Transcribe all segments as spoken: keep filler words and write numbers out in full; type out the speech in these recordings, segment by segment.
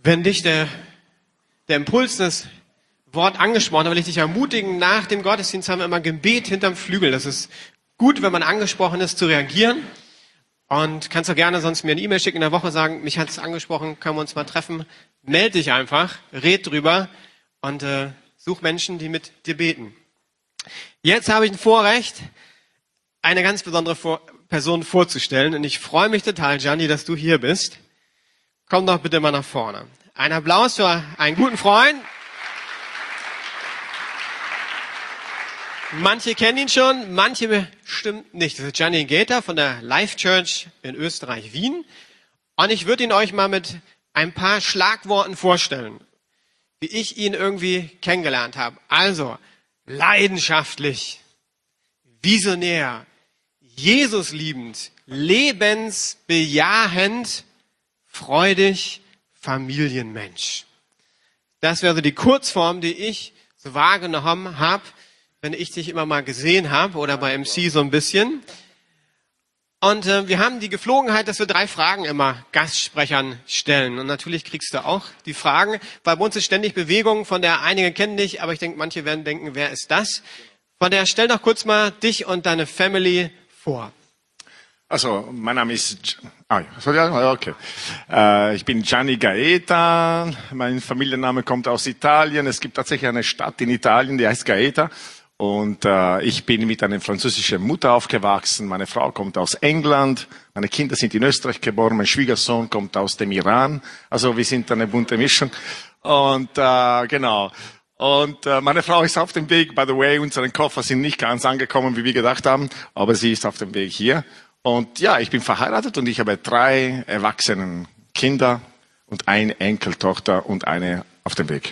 Wenn dich der, der Impuls des Wort angesprochen hat, will ich dich ermutigen, nach dem Gottesdienst haben wir immer Gebet hinterm Flügel. Das ist gut, wenn man angesprochen ist, zu reagieren. Und kannst auch gerne sonst mir eine E-Mail schicken in der Woche, sagen, mich hat es angesprochen, können wir uns mal treffen. Meld dich einfach, red drüber und äh, such Menschen, die mit dir beten. Jetzt habe ich ein Vorrecht, eine ganz besondere Vor- Person vorzustellen. Und ich freue mich total, Gianni, dass du hier bist. Komm doch bitte mal nach vorne. Ein Applaus für einen guten Freund. Manche kennen ihn schon, manche bestimmt nicht. Das ist Gianni Gaeta von der Life Church in Österreich, Wien. Und ich würde ihn euch mal mit ein paar Schlagworten vorstellen, wie ich ihn irgendwie kennengelernt habe. Also, leidenschaftlich, visionär, Jesusliebend, lebensbejahend, freudig, Familienmensch. Das wäre so die Kurzform, die ich so wahrgenommen habe, wenn ich dich immer mal gesehen habe oder bei M C so ein bisschen. Und äh, wir haben die Geflogenheit, dass wir drei Fragen immer Gastsprechern stellen. Und natürlich kriegst du auch die Fragen. Bei uns ist ständig Bewegung, von der einige kennen dich, aber ich denke, manche werden denken, wer ist das? Von der stell doch kurz mal dich und deine Family vor. Also, mein Name ist, ah, ja, okay. Äh, ich bin Gianni Gaeta. Mein Familienname kommt aus Italien. Es gibt tatsächlich eine Stadt in Italien, die heißt Gaeta. Und äh, ich bin mit einer französischen Mutter aufgewachsen. Meine Frau kommt aus England. Meine Kinder sind in Österreich geboren. Mein Schwiegersohn kommt aus dem Iran. Also wir sind eine bunte Mischung. Und äh, genau. Und äh, meine Frau ist auf dem Weg. By the way, unsere Koffer sind nicht ganz angekommen, wie wir gedacht haben. Aber sie ist auf dem Weg hier. Und ja, ich bin verheiratet und ich habe drei erwachsene Kinder und eine Enkeltochter und eine auf dem Weg.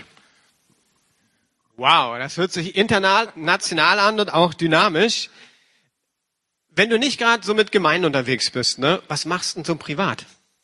Wow, das hört sich international an und auch dynamisch. Wenn du nicht gerade so mit Gemeinden unterwegs bist, ne, was machst du denn so privat?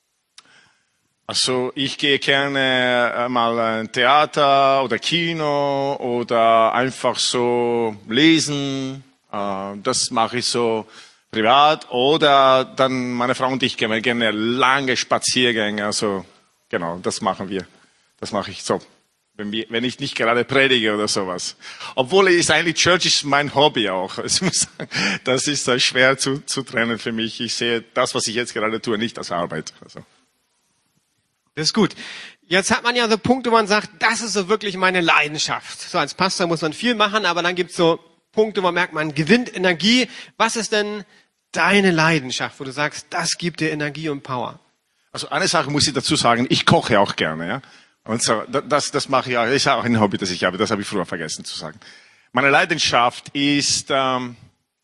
Also ich gehe gerne mal in Theater oder Kino oder einfach so lesen. Das mache ich so privat. Oder dann meine Frau und ich gehen gerne lange Spaziergänge. Also genau, das machen wir. Das mache ich so. Wenn, wir, wenn ich nicht gerade predige oder sowas. Obwohl es eigentlich Church ist mein Hobby auch. Ich muss sagen, das ist äh, schwer zu, zu trennen für mich. Ich sehe das, was ich jetzt gerade tue, nicht als Arbeit. Also. Das ist gut. Jetzt hat man ja so Punkte, wo man sagt, das ist so wirklich meine Leidenschaft. So als Pastor muss man viel machen, aber dann gibt's so Punkte, wo man merkt, man gewinnt Energie. Was ist denn deine Leidenschaft, wo du sagst, das gibt dir Energie und Power? Also eine Sache muss ich dazu sagen, ich koche auch gerne, ja. Und so, das, das mache ich auch, ist auch ein Hobby, das ich habe, das habe ich früher vergessen zu sagen. Meine Leidenschaft ist, ähm,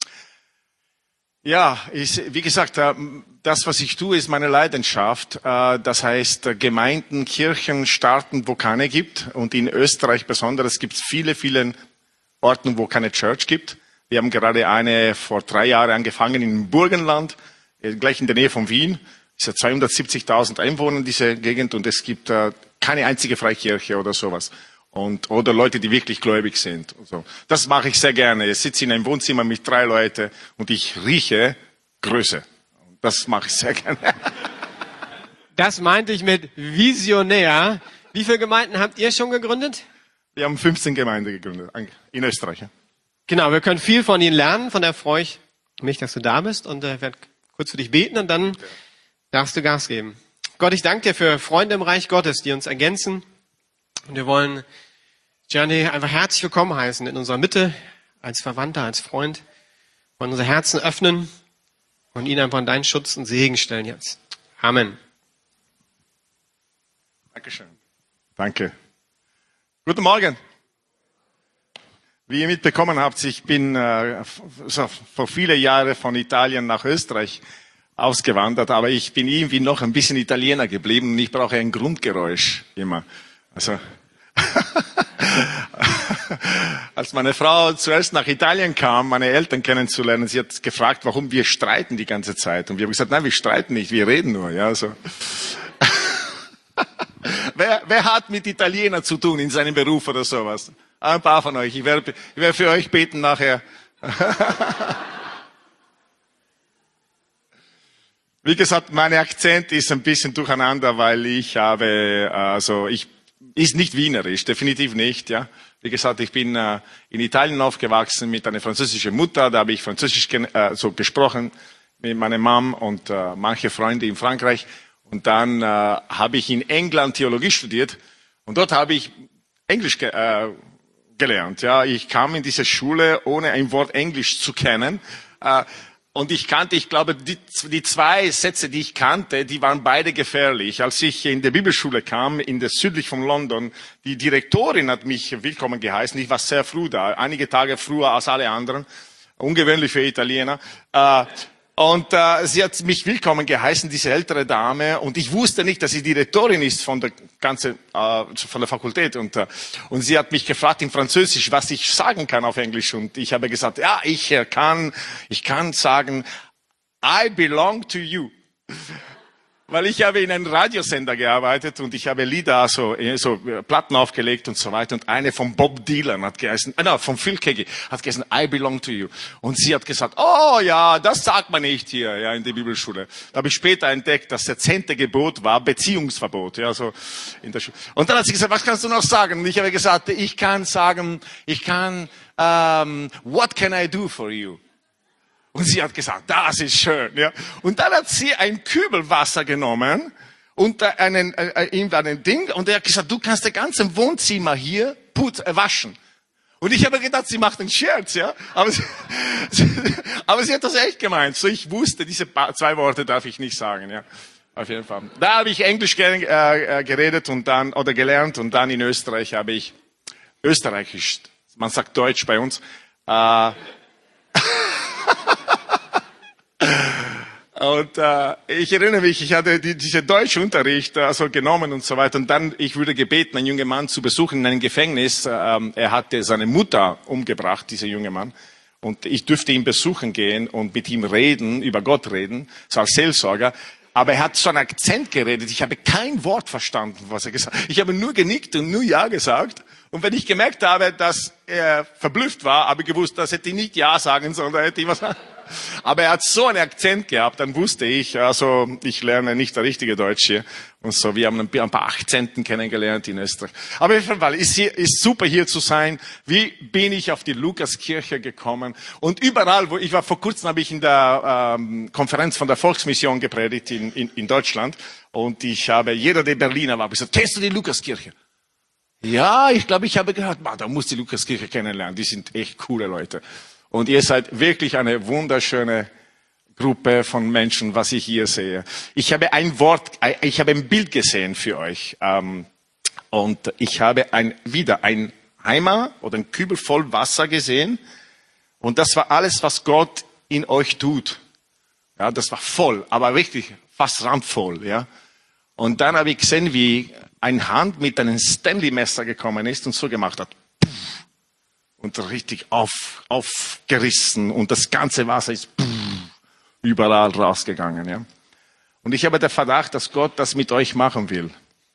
ja, ist, wie gesagt, äh, das, was ich tue, ist meine Leidenschaft. Äh, das heißt, äh, Gemeinden, Kirchen starten, wo keine gibt. Und in Österreich besonders gibt es viele, viele Orte, wo keine Church gibt. Wir haben gerade eine vor drei Jahren angefangen im Burgenland, äh, gleich in der Nähe von Wien. Es hat zweihundertsiebzigtausend Einwohner in dieser Gegend und es gibt äh, keine einzige Freikirche oder sowas. Und, oder Leute, die wirklich gläubig sind. Und so. Das mache ich sehr gerne. Ich sitze in einem Wohnzimmer mit drei Leuten und ich rieche Größe. Das mache ich sehr gerne. Das meinte ich mit visionär. Wie viele Gemeinden habt ihr schon gegründet? Wir haben fünfzehn Gemeinden gegründet in Österreich. Ja. Genau, wir können viel von ihnen lernen. Von daher freue ich mich, dass du da bist und äh, werde kurz für dich beten und dann ja. darfst du Gas geben. Gott, ich danke dir für Freunde im Reich Gottes, die uns ergänzen. Und wir wollen Gianni einfach herzlich willkommen heißen in unserer Mitte, als Verwandter, als Freund. Wir wollen unser Herzen öffnen und ihn einfach in deinen Schutz und Segen stellen jetzt. Amen. Dankeschön. Danke. Guten Morgen. Wie ihr mitbekommen habt, ich bin äh, so vor vielen Jahren von Italien nach Österreich ausgewandert, aber ich bin irgendwie noch ein bisschen Italiener geblieben und ich brauche ein Grundgeräusch immer. Also als meine Frau zuerst nach Italien kam, meine Eltern kennenzulernen, sie hat gefragt, warum wir streiten die ganze Zeit. Und wir haben gesagt, nein, wir streiten nicht, wir reden nur. Ja, so. wer, wer hat mit Italienern zu tun in seinem Beruf oder sowas? Ein paar von euch. Ich werde, ich werde für euch beten nachher. Wie gesagt, mein Akzent ist ein bisschen durcheinander, weil ich habe, also ich, ist nicht wienerisch, definitiv nicht, ja. Wie gesagt, ich bin äh, in Italien aufgewachsen mit einer französischen Mutter, da habe ich Französisch äh, so gesprochen mit meiner Mom und äh, manche Freunde in Frankreich. Und dann äh, habe ich in England Theologie studiert und dort habe ich Englisch ge äh, gelernt. Ja, ich kam in diese Schule, ohne ein Wort Englisch zu kennen. Äh, Und ich kannte, ich glaube, die, die zwei Sätze, die ich kannte, die waren beide gefährlich. Als ich in der Bibelschule kam, in der südlich von London, die Direktorin hat mich willkommen geheißen. Ich war sehr früh da, einige Tage früher als alle anderen. Ungewöhnlich für Italiener. Äh, Und äh, sie hat mich willkommen geheißen, diese ältere Dame. Und ich wusste nicht, dass sie Direktorin ist von der ganzen, äh, von der Fakultät. Und, äh, und sie hat mich gefragt in Französisch, was ich sagen kann auf Englisch. Und ich habe gesagt, ja, ich äh, kann, ich kann sagen, I belong to you. Weil ich habe in einem Radiosender gearbeitet und ich habe Lieder, so, so Platten aufgelegt und so weiter. Und eine von Bob Dylan hat geheißen, äh, no, von Phil Keaggy hat geheißen, I belong to you. Und sie hat gesagt, oh ja, das sagt man nicht hier, ja, in der Bibelschule. Da habe ich später entdeckt, dass das zehnte Gebot war Beziehungsverbot, ja, so in der Schule. Und dann hat sie gesagt, was kannst du noch sagen? Und ich habe gesagt, ich kann sagen, ich kann, um, what can I do for you? Und sie hat gesagt, das ist schön, ja. Und dann hat sie ein Kübel Wasser genommen und einen, äh, einen Ding, und er hat gesagt, du kannst das ganze Wohnzimmer hier put, äh, waschen. Und ich habe gedacht, sie macht einen Scherz, ja. Aber sie, aber sie hat das echt gemeint. So, ich wusste, diese zwei Worte darf ich nicht sagen, ja. Auf jeden Fall. Da habe ich Englisch äh, geredet und dann, oder gelernt, und dann in Österreich habe ich Österreichisch, man sagt Deutsch bei uns, äh, Und äh, ich erinnere mich, ich hatte die, diese Deutschunterricht also genommen und so weiter. Und dann, ich wurde gebeten, einen jungen Mann zu besuchen in einem Gefängnis. Ähm, er hatte seine Mutter umgebracht, dieser junge Mann. Und ich dürfte ihn besuchen gehen und mit ihm reden, über Gott reden, so als Seelsorger. Aber er hat so einen Akzent geredet. Ich habe kein Wort verstanden, was er gesagt hat. Ich habe nur genickt und nur Ja gesagt. Und wenn ich gemerkt habe, dass er verblüfft war, habe ich gewusst, dass hätte ich nicht Ja sagen, sondern hätte ich was. Aber er hat so einen Akzent gehabt, dann wusste ich, also ich lerne nicht der richtige Deutsch hier. Und so, wir haben ein paar Akzenten kennengelernt in Österreich. Aber auf jeden Fall, ist, hier, ist super hier zu sein. Wie bin ich auf die Lukaskirche gekommen? Und überall, wo ich war, vor kurzem habe ich in der ähm, Konferenz von der Volksmission gepredigt in, in, in Deutschland. Und ich habe, jeder, der Berliner war, gesagt, kennst du die Lukaskirche? Ja, ich glaube, ich habe gehört, da muss die Lukaskirche kennenlernen. Die sind echt coole Leute. Und ihr seid wirklich eine wunderschöne Gruppe von Menschen, was ich hier sehe. Ich habe ein Wort, ich habe ein Bild gesehen für euch. Und ich habe ein, wieder ein Eimer oder ein Kübel voll Wasser gesehen. Und das war alles, was Gott in euch tut. Ja, das war voll, aber wirklich fast randvoll, ja. Und dann habe ich gesehen, wie eine Hand mit einem Stanley-Messer gekommen ist und so gemacht hat. Und richtig auf, aufgerissen, und das ganze Wasser ist überall rausgegangen, ja. Und ich habe den Verdacht, dass Gott das mit euch machen will.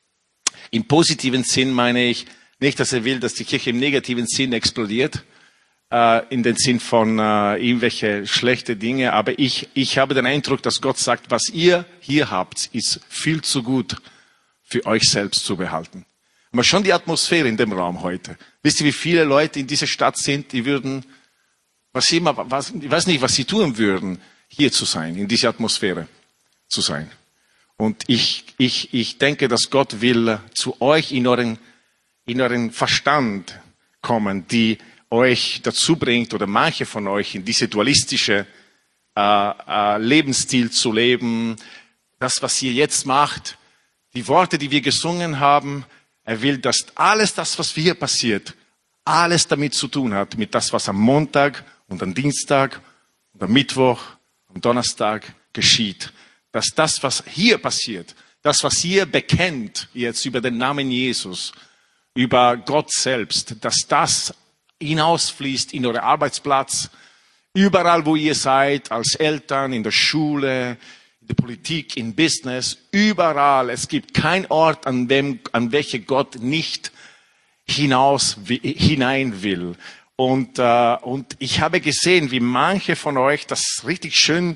Im positiven Sinn meine ich nicht, dass er will, dass die Kirche im negativen Sinn explodiert, äh, in den Sinn von äh, irgendwelche schlechte Dinge, aber ich, ich habe den Eindruck, dass Gott sagt, was ihr hier habt, ist viel zu gut für euch selbst zu behalten. Aber schon die Atmosphäre in dem Raum heute. Wisst ihr, wie viele Leute in dieser Stadt sind, die würden, was sie immer, was, ich weiß nicht, was sie tun würden, hier zu sein, in dieser Atmosphäre zu sein. Und ich, ich, ich denke, dass Gott will zu euch in euren, in euren Verstand kommen, die euch dazu bringt, oder manche von euch in diese dualistische äh, äh, Lebensstil zu leben. Das, was ihr jetzt macht, die Worte, die wir gesungen haben, er will, dass alles das, was hier passiert, alles damit zu tun hat, mit das, was am Montag und am Dienstag und am Mittwoch, am Donnerstag geschieht. Dass das, was hier passiert, das, was ihr bekennt jetzt über den Namen Jesus, über Gott selbst, dass das hinausfließt in euren Arbeitsplatz, überall, wo ihr seid, als Eltern, in der Schule, in der Politik, in Business, überall. Es gibt keinen Ort, an dem, an welche Gott nicht hinaus, hinein will. Und, äh, und ich habe gesehen, wie manche von euch das richtig schön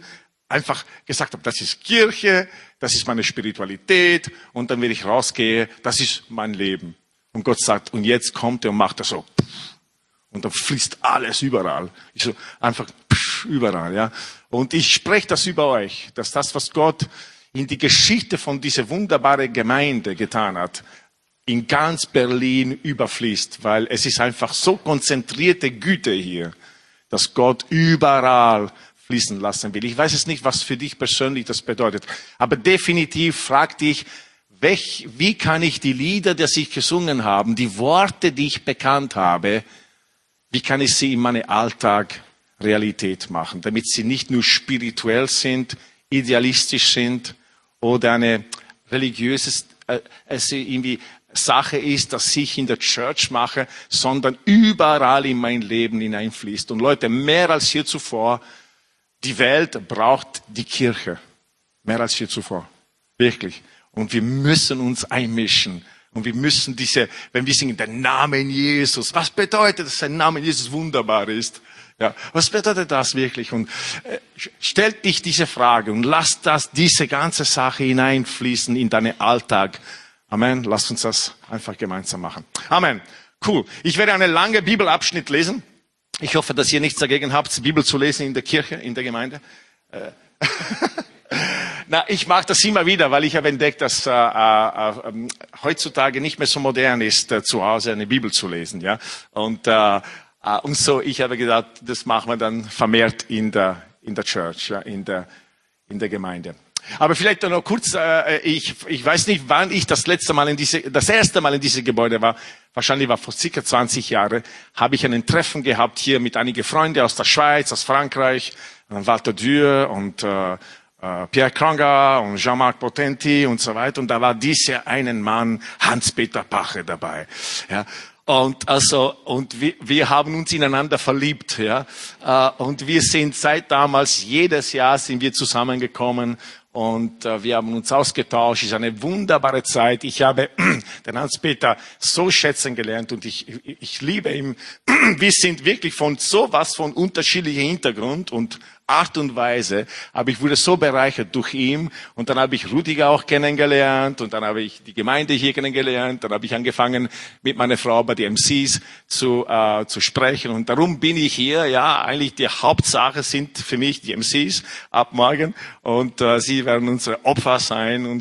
einfach gesagt habe, das ist Kirche, das ist meine Spiritualität und dann, wenn ich rausgehe, das ist mein Leben. Und Gott sagt, und jetzt kommt er und macht das so. Und dann fließt alles überall. Ich so, einfach überall, ja. Und ich spreche das über euch, dass das, was Gott in die Geschichte von dieser wunderbaren Gemeinde getan hat, in ganz Berlin überfließt, weil es ist einfach so konzentrierte Güte hier, dass Gott überall fließen lassen will. Ich weiß es nicht, was für dich persönlich das bedeutet, aber definitiv frag dich, welch, wie kann ich die Lieder, die ich gesungen habe, die Worte, die ich bekannt habe, wie kann ich sie in meinem Alltag Realität machen, damit sie nicht nur spirituell sind, idealistisch sind oder eine religiöse äh, also irgendwie Sache ist, dass ich in der Church mache, sondern überall in mein Leben hineinfließt. Und Leute, mehr als je zuvor, die Welt braucht die Kirche. Mehr als je zuvor. Wirklich. Und wir müssen uns einmischen. Und wir müssen diese, wenn wir singen, der Name Jesus, was bedeutet, dass der Name Jesus wunderbar ist? Ja, was bedeutet das wirklich? Und äh, stellt dich diese Frage und lass das, diese ganze Sache hineinfließen in deinen Alltag. Amen. Lass uns das einfach gemeinsam machen. Amen. Cool. Ich werde einen langen Bibelabschnitt lesen. Ich hoffe, dass ihr nichts dagegen habt, die Bibel zu lesen in der Kirche, in der Gemeinde. Äh, Na, ich mache das immer wieder, weil ich habe entdeckt, dass äh, äh, heutzutage nicht mehr so modern ist, äh, zu Hause eine Bibel zu lesen. Ja, und äh, und so, ich habe gedacht, das machen wir dann vermehrt in der in der Church, ja, in der in der Gemeinde. Aber vielleicht noch kurz, äh, ich ich weiß nicht, wann ich das letzte Mal in diese, das erste Mal in diesem Gebäude war. Wahrscheinlich war vor circa zwanzig Jahren, habe ich ein Treffen gehabt hier mit einigen Freunden aus der Schweiz, aus Frankreich, Walter Dürr und äh, Pierre Kranger und Jean-Marc Potenti und so weiter. Und da war dieser einen Mann, Hans-Peter Pache, dabei. Ja. Und also, und wir, wir haben uns ineinander verliebt, ja. Und wir sind seit damals, jedes Jahr sind wir zusammengekommen und äh, wir haben uns ausgetauscht. Es ist eine wunderbare Zeit. Ich habe den Hans-Peter so schätzen gelernt und ich, ich, ich liebe ihn. Wir sind wirklich von sowas von unterschiedlichem Hintergrund und Art und Weise, aber ich wurde so bereichert durch ihn und dann habe ich Rudiger auch kennengelernt und dann habe ich die Gemeinde hier kennengelernt, dann habe ich angefangen mit meiner Frau bei den M Cs zu, äh, zu sprechen und darum bin ich hier, ja, eigentlich die Hauptsache sind für mich die M Cs ab morgen und äh, sie werden unsere Opfer sein und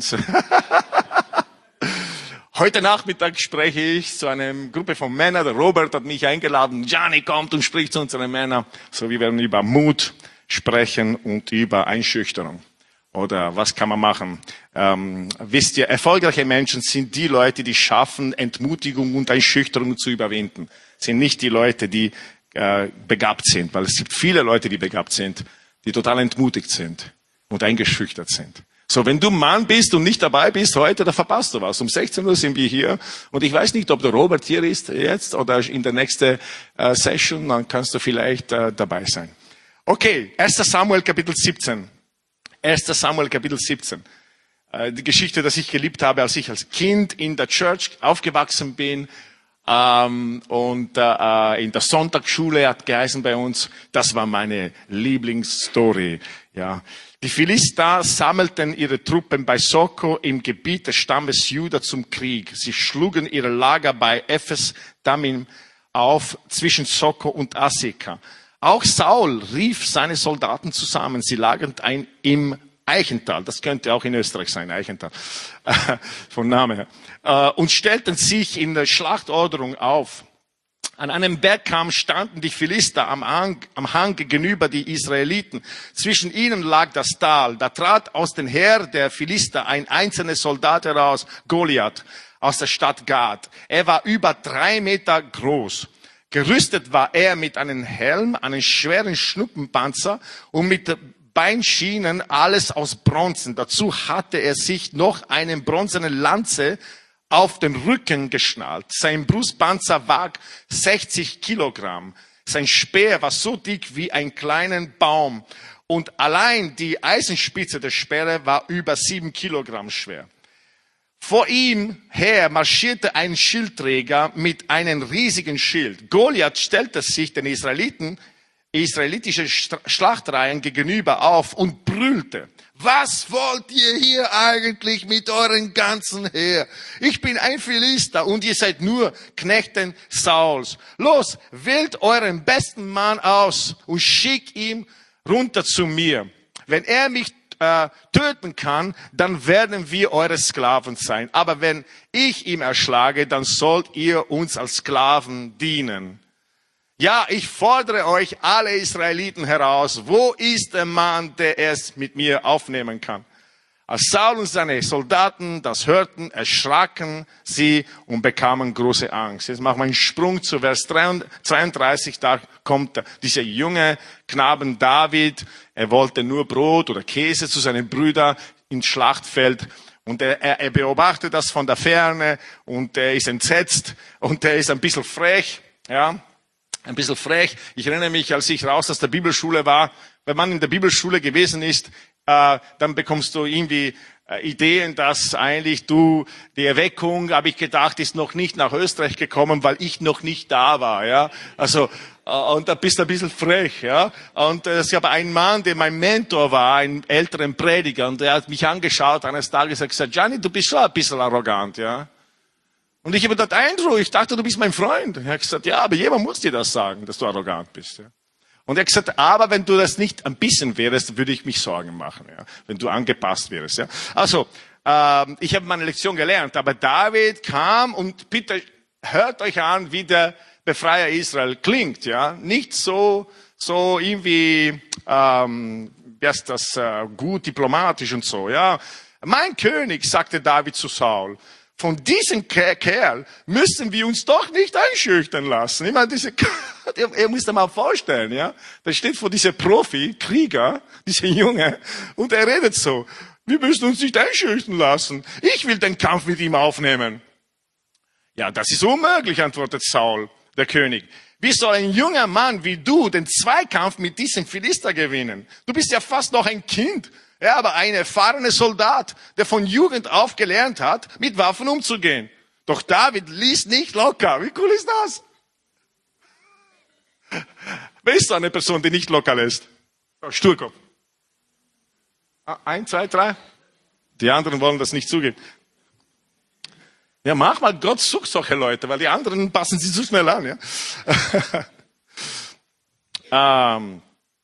heute Nachmittag spreche ich zu einer Gruppe von Männern, der Robert hat mich eingeladen, Gianni kommt und spricht zu unseren Männern, so wir werden über Mut sprechen und über Einschüchterung. Oder was kann man machen? Ähm, wisst ihr, erfolgreiche Menschen sind die Leute, die schaffen, Entmutigung und Einschüchterung zu überwinden. Sind nicht die Leute, die äh, begabt sind, weil es gibt viele Leute, die begabt sind, die total entmutigt sind und eingeschüchtert sind. So, wenn du Mann bist und nicht dabei bist heute, dann verpasst du was. Um sechzehn Uhr sind wir hier und ich weiß nicht, ob der Robert hier ist jetzt oder in der nächsten äh, Session, dann kannst du vielleicht äh, dabei sein. Okay, erster Samuel Kapitel siebzehn. erster Samuel Kapitel siebzehn. Äh, die Geschichte, dass ich geliebt habe, als ich als Kind in der Church aufgewachsen bin ähm, und äh, in der Sonntagsschule hat geheißen bei uns, das war meine Lieblingsstory. Ja. Die Philister sammelten ihre Truppen bei Soko im Gebiet des Stammes Juda zum Krieg. Sie schlugen ihre Lager bei Ephes Dammim auf zwischen Soko und Aseka. Auch Saul rief seine Soldaten zusammen. Sie lagerten ein im Eichental. Das könnte auch in Österreich sein, Eichental, von Name her. Und stellten sich in der Schlachtorderung auf. An einem Bergkamm standen die Philister am Hang, am Hang gegenüber die Israeliten. Zwischen ihnen lag das Tal. Da trat aus dem Heer der Philister ein einzelner Soldat heraus, Goliath, aus der Stadt Gad. Er war über drei Meter groß. Gerüstet war er mit einem Helm, einem schweren Schnuppenpanzer und mit Beinschienen, alles aus Bronzen. Dazu hatte er sich noch eine bronzene Lanze auf den Rücken geschnallt. Sein Brustpanzer wag sechzig Kilogramm. Sein Speer war so dick wie ein kleiner Baum. Und allein die Eisenspitze der Speere war über sieben Kilogramm schwer. Vor ihm her marschierte ein Schildträger mit einem riesigen Schild. Goliath stellte sich den Israeliten israelitischen Schlachtreihen gegenüber auf und brüllte: Was wollt ihr hier eigentlich mit euren ganzen Heer? Ich bin ein Philister und ihr seid nur Knechten Sauls. Los, wählt euren besten Mann aus und schickt ihn runter zu mir. Wenn er mich äh, töten kann, dann werden wir eure Sklaven sein. Aber wenn ich ihn erschlage, dann sollt ihr uns als Sklaven dienen. Ja, ich fordere euch alle Israeliten heraus. Wo ist der Mann, der es mit mir aufnehmen kann? Als Saul und seine Soldaten das hörten, erschraken sie und bekamen große Angst. Jetzt machen wir einen Sprung zu Vers zweiunddreißig. Da kommt dieser junge Knaben David. Er wollte nur Brot oder Käse zu seinen Brüdern ins Schlachtfeld. Und er, er, er beobachtet das von der Ferne und er ist entsetzt und er ist ein bisschen frech, ja. Ein bisschen frech. Ich erinnere mich, als ich raus aus der Bibelschule war, wenn man in der Bibelschule gewesen ist, äh, dann bekommst du irgendwie äh, Ideen, dass eigentlich du, die Erweckung, habe ich gedacht, ist noch nicht nach Österreich gekommen, weil ich noch nicht da war, ja. Also, äh, und da bist du ein bisschen frech, ja. Und äh, es gab einen Mann, der mein Mentor war, einen älteren Prediger, und der hat mich angeschaut eines Tages und gesagt: Gianni, du bist schon ein bisschen arrogant, ja. Und ich habe dort Eindruck, ich dachte, du bist mein Freund. Er hat gesagt: Ja, aber jemand muss dir das sagen, dass du arrogant bist. Ja. Und er hat gesagt: Aber wenn du das nicht ein bisschen wärst, würde ich mich Sorgen machen, ja, wenn du angepasst wärst. Ja. Also, ähm, ich habe meine Lektion gelernt, aber David kam und bitte hört euch an, wie der Befreier Israel klingt. Ja, nicht so so irgendwie, ähm, wie heißt das, äh, gut diplomatisch und so. Ja, mein König, sagte David zu Saul. Von diesem Kerl müssen wir uns doch nicht einschüchtern lassen. Ich meine, diese, ihr müsst euch mal vorstellen, ja. Da steht vor dieser Profi, Krieger, dieser Junge, und er redet so: Wir müssen uns nicht einschüchtern lassen. Ich will den Kampf mit ihm aufnehmen. Ja, das ist unmöglich, antwortet Saul, der König. Wie soll ein junger Mann wie du den Zweikampf mit diesem Philister gewinnen? Du bist ja fast noch ein Kind. Ja, aber ein erfahrener Soldat, der von Jugend auf gelernt hat, mit Waffen umzugehen. Doch David ließ nicht locker. Wie cool ist das? Wer ist so eine Person, die nicht locker lässt? Sturkopf. Ein, zwei, drei. Die anderen wollen das nicht zugeben. Ja, manchmal Gott sucht solche Leute, weil die anderen passen sie zu schnell an. Ja. ähm.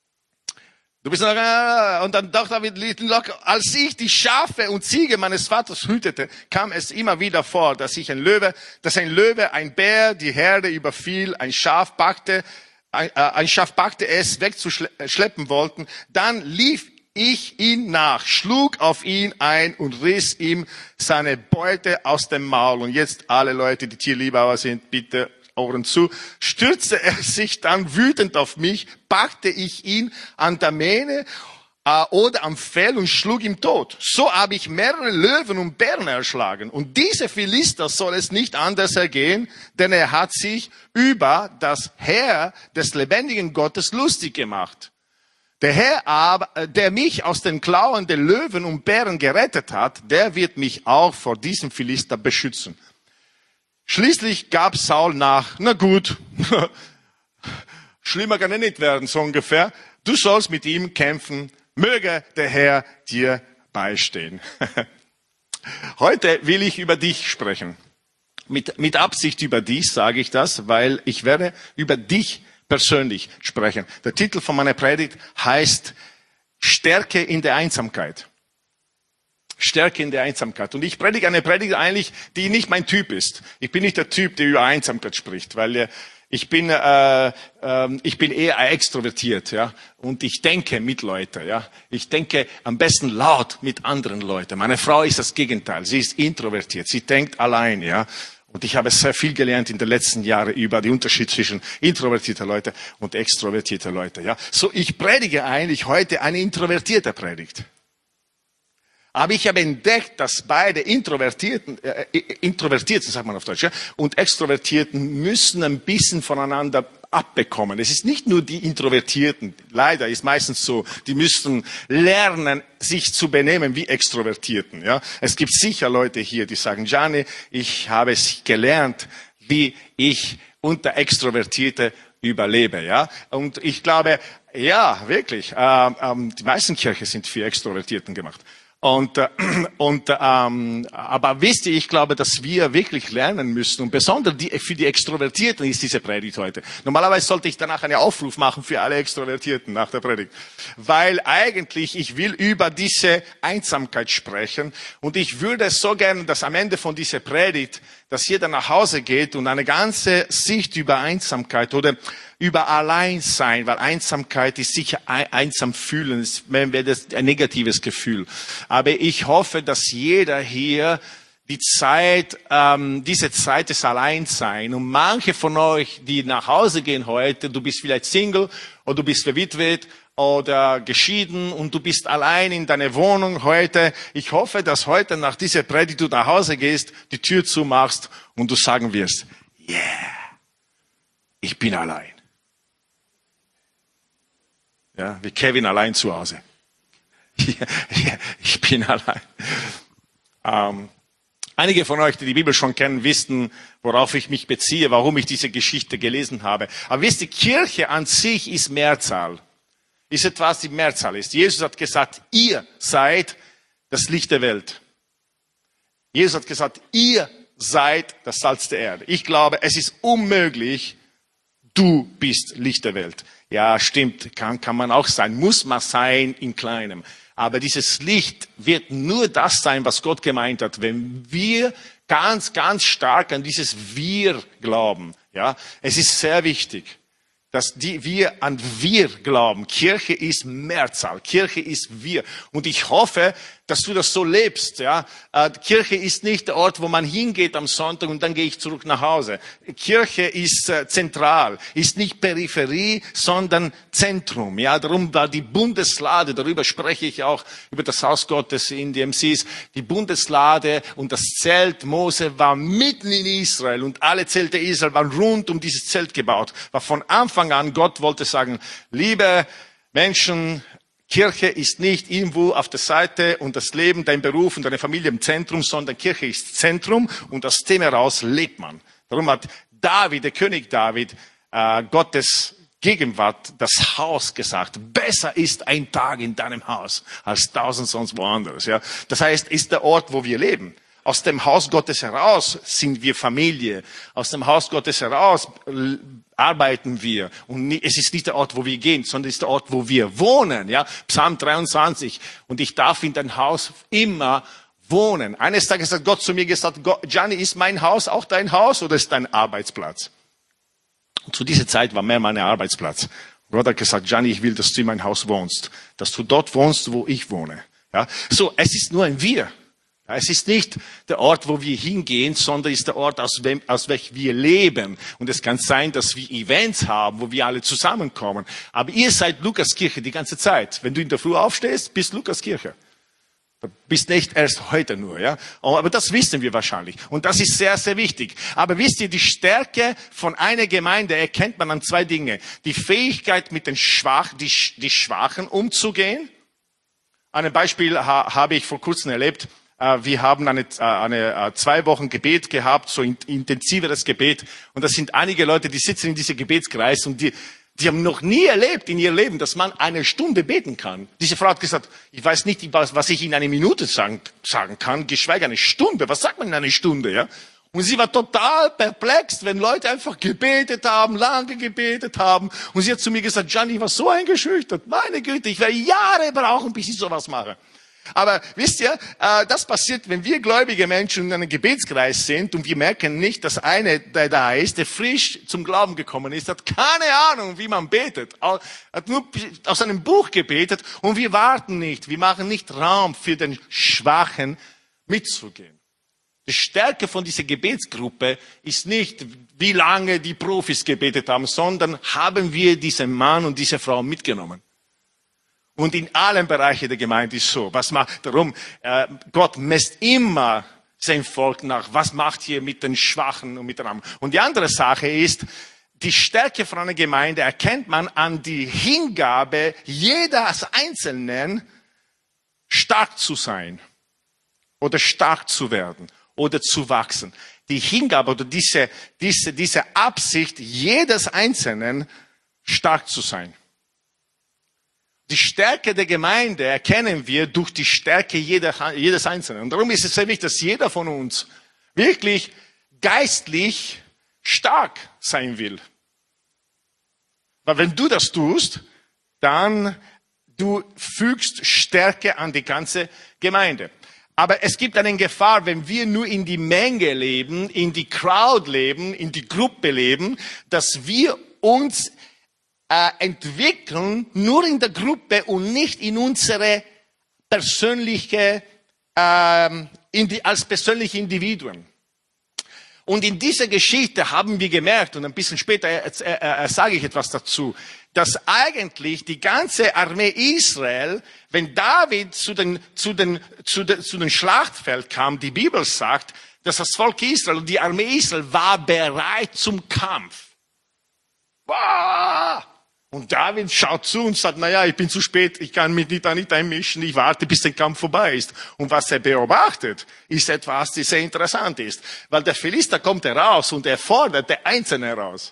Du bist noch, äh, und dann doch David, als ich die Schafe und Ziege meines Vaters hütete, kam es immer wieder vor, dass ich ein Löwe, dass ein Löwe, ein Bär die Herde überfiel, ein Schaf packte, ein, äh, ein Schaf packte es wegzuschleppen wollten. Dann lief ich ihn nach, schlug auf ihn ein und riss ihm seine Beute aus dem Maul. Und jetzt alle Leute, die Tierliebhaber sind, bitte Ohren zu, stürzte er sich dann wütend auf mich, packte ich ihn an der Mähne äh, oder am Fell und schlug ihn tot. So habe ich mehrere Löwen und Bären erschlagen. Und dieser Philister soll es nicht anders ergehen, denn er hat sich über das Heer des lebendigen Gottes lustig gemacht. Der Herr aber, der mich aus den Klauen der Löwen und Bären gerettet hat, der wird mich auch vor diesem Philister beschützen. Schließlich gab Saul nach: Na gut, schlimmer kann er nicht werden, so ungefähr. Du sollst mit ihm kämpfen, möge der Herr dir beistehen. Heute will ich über dich sprechen. Mit, mit Absicht über dich sage ich das, weil ich werde über dich persönlich sprechen. Der Titel von meiner Predigt heißt Stärke in der Einsamkeit. Stärke in der Einsamkeit. Und ich predige eine Predigt eigentlich, die nicht mein Typ ist. Ich bin nicht der Typ, der über Einsamkeit spricht, weil äh, ich bin äh, äh, ich bin eher extrovertiert, ja. Und ich denke mit Leuten, ja. Ich denke am besten laut mit anderen Leuten. Meine Frau ist das Gegenteil. Sie ist introvertiert. Sie denkt allein, ja. Und ich habe sehr viel gelernt in den letzten Jahren über den Unterschied zwischen introvertierten Leuten und extrovertierten Leuten, ja. So, ich predige eigentlich heute eine introvertierte Predigt. Aber ich habe entdeckt, dass beide Introvertierten, äh, Introvertierten, sagt man auf Deutsch, ja, und Extrovertierten müssen ein bisschen voneinander abbekommen. Es ist nicht nur die Introvertierten, leider ist meistens so, die müssen lernen, sich zu benehmen wie Extrovertierten. Ja. Es gibt sicher Leute hier, die sagen: Gianni, ich habe es gelernt, wie ich unter Extrovertierte überlebe, ja. Und ich glaube, ja, wirklich, äh, ähm, die meisten Kirchen sind für Extrovertierten gemacht. Und, äh, und ähm, aber wisst ihr, ich glaube, dass wir wirklich lernen müssen, und besonders die, für die Extrovertierten ist diese Predigt heute. Normalerweise sollte ich danach einen Aufruf machen für alle Extrovertierten nach der Predigt. Weil eigentlich, ich will über diese Einsamkeit sprechen und ich würde so gerne, dass am Ende von dieser Predigt, dass jeder nach Hause geht und eine ganze Sicht über Einsamkeit oder über Alleinsein, weil Einsamkeit ist sicher einsam fühlen, ist ein negatives Gefühl. Aber ich hoffe, dass jeder hier die Zeit, ähm, diese Zeit des Alleinsein, und manche von euch, die nach Hause gehen heute, du bist vielleicht Single oder du bist verwitwet oder geschieden und du bist allein in deiner Wohnung heute. Ich hoffe, dass heute nach dieser Predigt du nach Hause gehst, die Tür zumachst und du sagen wirst, yeah, ich bin allein. Ja, wie Kevin allein zu Hause. Ja, ja, ich bin allein. Ähm, einige von euch, die die Bibel schon kennen, wissen, worauf ich mich beziehe, warum ich diese Geschichte gelesen habe. Aber wisst ihr, Kirche an sich ist Mehrzahl. Ist etwas, die Mehrzahl ist. Jesus hat gesagt, ihr seid das Licht der Welt. Jesus hat gesagt, ihr seid das Salz der Erde. Ich glaube, es ist unmöglich, du bist Licht der Welt. Ja, stimmt, kann, kann man auch sein, muss man sein in Kleinem. Aber dieses Licht wird nur das sein, was Gott gemeint hat, wenn wir ganz, ganz stark an dieses Wir glauben. Ja, es ist sehr wichtig, dass die, wir an wir glauben. Kirche ist Mehrzahl, Kirche ist wir. Und ich hoffe, dass du das so lebst. Ja, äh, Kirche ist nicht der Ort, wo man hingeht am Sonntag und dann gehe ich zurück nach Hause. Kirche ist äh, zentral, ist nicht Peripherie, sondern Zentrum. Ja, darum war die Bundeslade, darüber spreche ich auch über das Haus Gottes in D M Cs. Die Bundeslade und das Zelt Mose war mitten in Israel und alle Zelte Israel waren rund um dieses Zelt gebaut. War von Anfang an, Gott wollte sagen, liebe Menschen, Kirche ist nicht irgendwo auf der Seite und das Leben, dein Beruf und deine Familie im Zentrum, sondern Kirche ist Zentrum und aus dem heraus lebt man. Darum hat David, der König David, äh, Gottes Gegenwart, das Haus gesagt. Besser ist ein Tag in deinem Haus als tausend sonst woanders. Ja, das heißt, ist der Ort, wo wir leben. Aus dem Haus Gottes heraus sind wir Familie. Aus dem Haus Gottes heraus arbeiten wir. Und es ist nicht der Ort, wo wir gehen, sondern es ist der Ort, wo wir wohnen. Ja, Psalm dreiundzwanzig. Und ich darf in dein Haus immer wohnen. Eines Tages hat Gott zu mir gesagt, Gianni, ist mein Haus auch dein Haus oder ist dein Arbeitsplatz? Und zu dieser Zeit war mehr mein Arbeitsplatz. Gott hat gesagt, Gianni, ich will, dass du in mein Haus wohnst. Dass du dort wohnst, wo ich wohne. Ja, so, es ist nur ein Wir. Es ist nicht der Ort, wo wir hingehen, sondern es ist der Ort, aus, wem, aus welchem wir leben. Und es kann sein, dass wir Events haben, wo wir alle zusammenkommen. Aber ihr seid Lukaskirche die ganze Zeit. Wenn du in der Früh aufstehst, bist Lukaskirche. Du bist nicht erst heute nur, ja. Aber das wissen wir wahrscheinlich. Und das ist sehr, sehr wichtig. Aber wisst ihr, die Stärke von einer Gemeinde erkennt man an zwei Dinge. Die Fähigkeit, mit den Schwachen, die, die Schwachen umzugehen. Ein Beispiel ha, habe ich vor kurzem erlebt. Wir haben eine, eine zwei Wochen Gebet gehabt, so ein intensiveres Gebet. Und das sind einige Leute, die sitzen in diesem Gebetskreis und die, die haben noch nie erlebt in ihrem Leben, dass man eine Stunde beten kann. Diese Frau hat gesagt, ich weiß nicht, was ich in einer Minute sagen, sagen kann, geschweige eine Stunde. Was sagt man in einer Stunde, ja? Und sie war total perplex, wenn Leute einfach gebetet haben, lange gebetet haben. Und sie hat zu mir gesagt, Gianni, ich war so eingeschüchtert. Meine Güte, ich werde Jahre brauchen, bis ich sowas mache. Aber wisst ihr, äh, das passiert, wenn wir gläubige Menschen in einem Gebetskreis sind und wir merken nicht, dass einer, der da ist, der frisch zum Glauben gekommen ist, hat keine Ahnung, wie man betet, hat nur aus einem Buch gebetet und wir warten nicht, wir machen nicht Raum für den Schwachen mitzugehen. Die Stärke von dieser Gebetsgruppe ist nicht, wie lange die Profis gebetet haben, sondern haben wir diesen Mann und diese Frau mitgenommen. Und in allen Bereichen der Gemeinde ist so. Was macht darum? Äh, Gott messt immer sein Volk nach. Was macht hier mit den Schwachen und mit den Armen? Und die andere Sache ist, die Stärke von einer Gemeinde erkennt man an die Hingabe jeder als Einzelnen, stark zu sein oder stark zu werden oder zu wachsen. die Hingabe oder diese, diese, diese Absicht jedes Einzelnen, stark zu sein. Die Stärke der Gemeinde erkennen wir durch die Stärke jeder, jedes Einzelnen. Und darum ist es sehr wichtig, dass jeder von uns wirklich geistlich stark sein will. Weil wenn du das tust, dann du fügst Stärke an die ganze Gemeinde. Aber es gibt eine Gefahr, wenn wir nur in die Menge leben, in die Crowd leben, in die Gruppe leben, dass wir uns äh, entwickeln nur in der Gruppe und nicht in unsere persönliche, äh, in die, als persönliche Individuen. Und in dieser Geschichte haben wir gemerkt, und ein bisschen später äh, äh, äh, sage ich etwas dazu, dass eigentlich die ganze Armee Israel, wenn David zu den, zu den, zu den, zu den Schlachtfeld kam, die Bibel sagt, dass das Volk Israel, die Armee Israel war bereit zum Kampf. Wow! Und David schaut zu und sagt, naja, ich bin zu spät, ich kann mich da nicht einmischen, ich warte, bis der Kampf vorbei ist. Und was er beobachtet, ist etwas, das sehr interessant ist. Weil der Philister kommt heraus und er fordert der Einzelne heraus.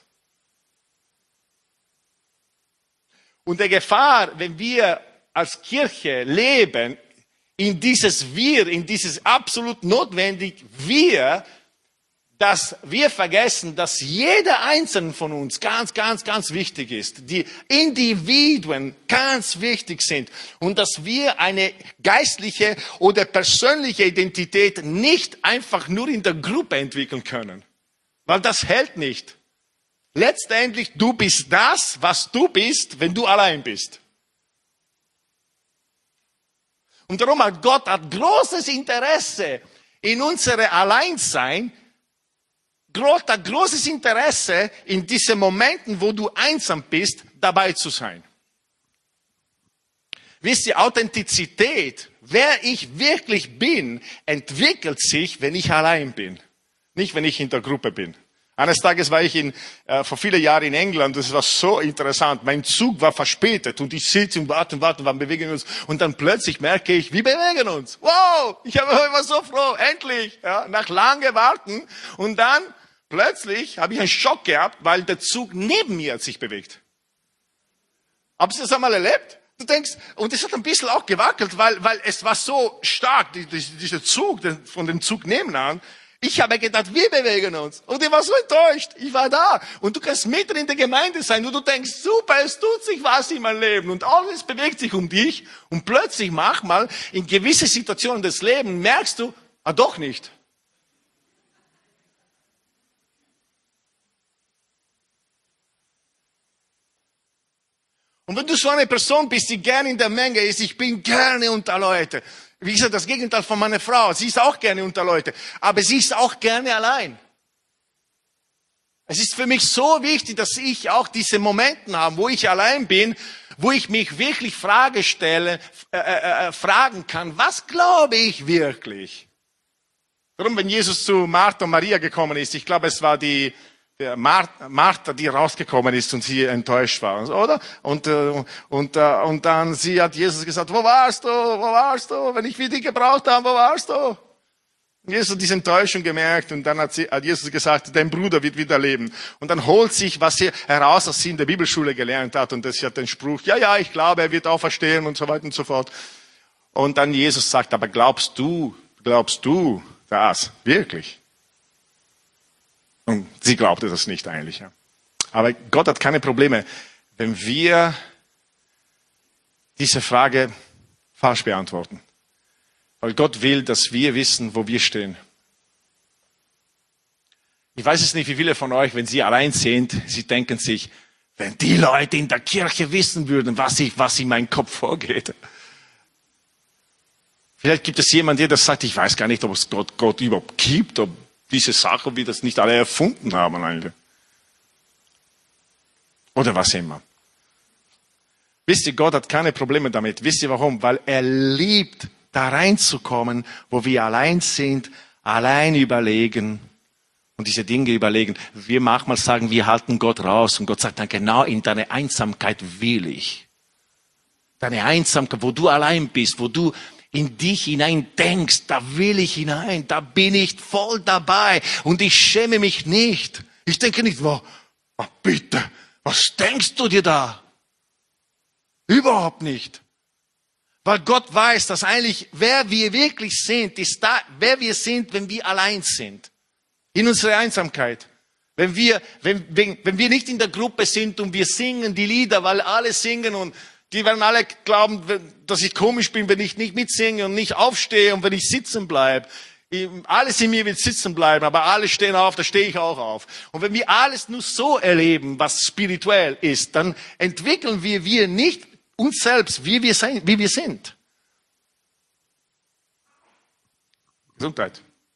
Und die Gefahr, wenn wir als Kirche leben, in dieses Wir, in dieses absolut notwendig Wir, dass wir vergessen, dass jeder Einzelne von uns ganz, ganz, ganz wichtig ist. Die Individuen ganz wichtig sind. Und dass wir eine geistliche oder persönliche Identität nicht einfach nur in der Gruppe entwickeln können. Weil das hält nicht. Letztendlich, du bist das, was du bist, wenn du allein bist. Und darum hat Gott hat großes Interesse in unserem Alleinsein, Gott hat großes Interesse in diesen Momenten, wo du einsam bist, dabei zu sein. Wisst ihr, Authentizität, wer ich wirklich bin, entwickelt sich, wenn ich allein bin. Nicht, wenn ich in der Gruppe bin. Eines Tages war ich in, äh, vor vielen Jahren in England, das war so interessant. Mein Zug war verspätet und ich sitze und warte und warte, wann bewegen wir uns. Und dann plötzlich merke ich, wir bewegen uns. Wow, ich war so froh, endlich, ja, nach langem Warten. Und dann plötzlich habe ich einen Schock gehabt, weil der Zug neben mir hat sich bewegt. Habt ihr das einmal erlebt? Du denkst, und es hat ein bisschen auch gewackelt, weil, weil es war so stark, die, die, dieser Zug, von dem Zug nebenan. Ich habe gedacht, wir bewegen uns. Und ich war so enttäuscht. Ich war da. Und du kannst mitten in der Gemeinde sein und du denkst, super, es tut sich was in meinem Leben. Und alles bewegt sich um dich. Und plötzlich manchmal in gewisse Situationen des Lebens merkst du, ah doch nicht. Und wenn du so eine Person bist, die gerne in der Menge ist, ich bin gerne unter Leute. Wie gesagt, das Gegenteil von meiner Frau. Sie ist auch gerne unter Leute, aber sie ist auch gerne allein. Es ist für mich so wichtig, dass ich auch diese Momente habe, wo ich allein bin, wo ich mich wirklich Frage stelle, äh, äh, fragen kann, was glaube ich wirklich? Darum, wenn Jesus zu Martha und Maria gekommen ist, ich glaube, es war die der Martha, die rausgekommen ist und sie enttäuscht war, oder? Und, und, und, und dann sie hat Jesus gesagt, wo warst du, wo warst du, wenn ich für dich gebraucht habe, wo warst du? Und Jesus hat diese Enttäuschung gemerkt und dann hat, sie, hat Jesus gesagt, dein Bruder wird wieder leben. Und dann holt sich, was sie heraus, was sie in der Bibelschule gelernt hat und das hat den Spruch, ja, ja, ich glaube, er wird auferstehen und so weiter und so fort. Und dann Jesus sagt, aber glaubst du, glaubst du das wirklich? Und sie glaubte das nicht eigentlich. Ja. Aber Gott hat keine Probleme, wenn wir diese Frage falsch beantworten. Weil Gott will, dass wir wissen, wo wir stehen. Ich weiß es nicht, wie viele von euch, wenn sie allein sind, sie denken sich, wenn die Leute in der Kirche wissen würden, was, ich, was in meinem Kopf vorgeht. Vielleicht gibt es jemanden, der sagt, ich weiß gar nicht, ob es Gott, Gott überhaupt gibt, ob diese Sache, wie das nicht alle erfunden haben eigentlich. Oder was immer. Wisst ihr, Gott hat keine Probleme damit. Wisst ihr warum? Weil er liebt, da reinzukommen, wo wir allein sind, allein überlegen und diese Dinge überlegen. Wir manchmal sagen, wir halten Gott raus und Gott sagt dann, genau in deine Einsamkeit will ich. Deine Einsamkeit, wo du allein bist, wo du in dich hinein denkst, da will ich hinein, da bin ich voll dabei und ich schäme mich nicht. Ich denke nicht, oh, oh bitte, was denkst du dir da? Überhaupt nicht. Weil Gott weiß, dass eigentlich, wer wir wirklich sind, ist da, wer wir sind, wenn wir allein sind. In unserer Einsamkeit. Wenn wir, wenn, wenn, wenn wir nicht in der Gruppe sind und wir singen die Lieder, weil alle singen und die werden alle glauben, dass ich komisch bin, wenn ich nicht mitsinge und nicht aufstehe und wenn ich sitzen bleibe. Alles in mir will sitzen bleiben, aber alle stehen auf, da stehe ich auch auf. Und wenn wir alles nur so erleben, was spirituell ist, dann entwickeln wir, wir nicht uns selbst, wie wir, sein, wie wir sind. Gesundheit.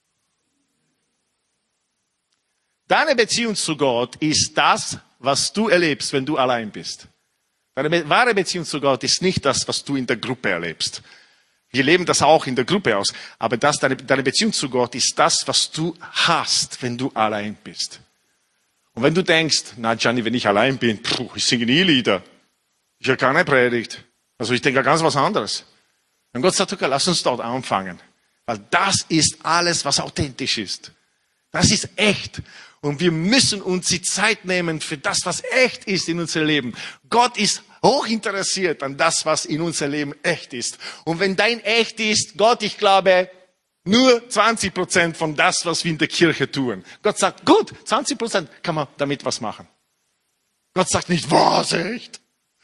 Deine Beziehung zu Gott ist das, was du erlebst, wenn du allein bist. Deine wahre Beziehung zu Gott ist nicht das, was du in der Gruppe erlebst. Wir leben das auch in der Gruppe aus. Aber das, deine, deine Beziehung zu Gott ist das, was du hast, wenn du allein bist. Und wenn du denkst, na Gianni, wenn ich allein bin, puh, ich singe nie Lieder. Ich höre keine Predigt. Also ich denke ganz was anderes. Und Gott sagt, okay, lass uns dort anfangen. Weil das ist alles, was authentisch ist. Das ist echt. Und wir müssen uns die Zeit nehmen für das, was echt ist in unserem Leben. Gott ist hoch interessiert an das, was in unserem Leben echt ist. Und wenn dein echt ist, Gott, ich glaube, nur zwanzig Prozent von das, was wir in der Kirche tun. Gott sagt, gut, zwanzig Prozent kann man damit was machen. Gott sagt nicht, was, echt?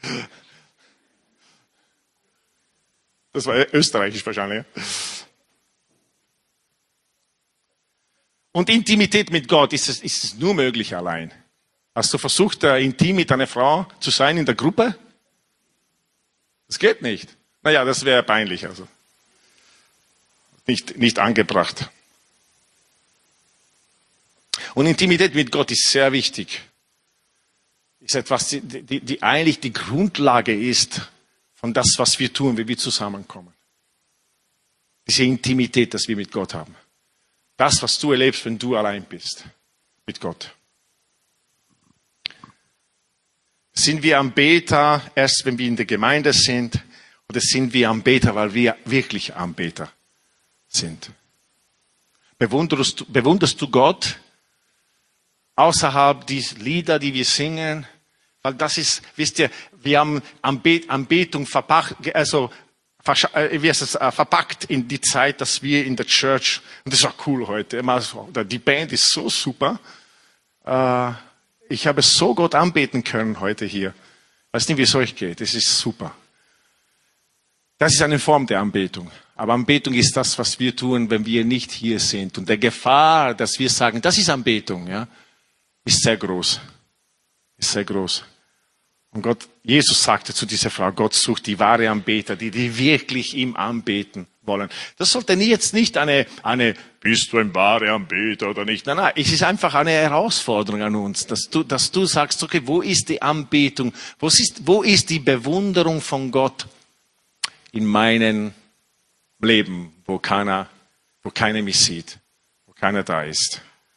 Das war österreichisch wahrscheinlich. Und Intimität mit Gott, ist es, ist es nur möglich allein. Hast du versucht, intim mit einer Frau zu sein in der Gruppe? Das geht nicht. Naja, das wäre peinlich, also. Nicht, nicht angebracht. Und Intimität mit Gott ist sehr wichtig. Ist etwas, die, die, die eigentlich die Grundlage ist von das, was wir tun, wie wir zusammenkommen. Diese Intimität, dass wir mit Gott haben. Das, was du erlebst, wenn du allein bist mit Gott. Sind wir Anbeter erst, wenn wir in der Gemeinde sind? Oder sind wir Anbeter, weil wir wirklich Anbeter sind? Bewunderst du, bewunderst du Gott außerhalb dieser Lieder, die wir singen? Weil das ist, wisst ihr, wir haben Anbet, Anbetung verpackt, also wie heißt es, verpackt in die Zeit, dass wir in der Church, und das war cool heute, die Band ist so super, ich habe so Gott anbeten können heute hier. Ich weiß nicht, wie es euch geht, das ist super. Das ist eine Form der Anbetung. Aber Anbetung ist das, was wir tun, wenn wir nicht hier sind. Und der Gefahr, dass wir sagen, das ist Anbetung, ja, ist sehr groß. Ist sehr groß. Und Gott, Jesus sagte zu dieser Frau, Gott sucht die wahre Anbeter, die, die wirklich ihm anbeten wollen. Das sollte jetzt nicht eine, eine, bist du ein wahrer Anbeter oder nicht? Nein, nein, es ist einfach eine Herausforderung an uns, dass du, dass du sagst, okay, wo ist die Anbetung? Wo ist, wo ist die Bewunderung von Gott in meinem Leben, wo keiner, wo keiner mich sieht, wo keiner da ist?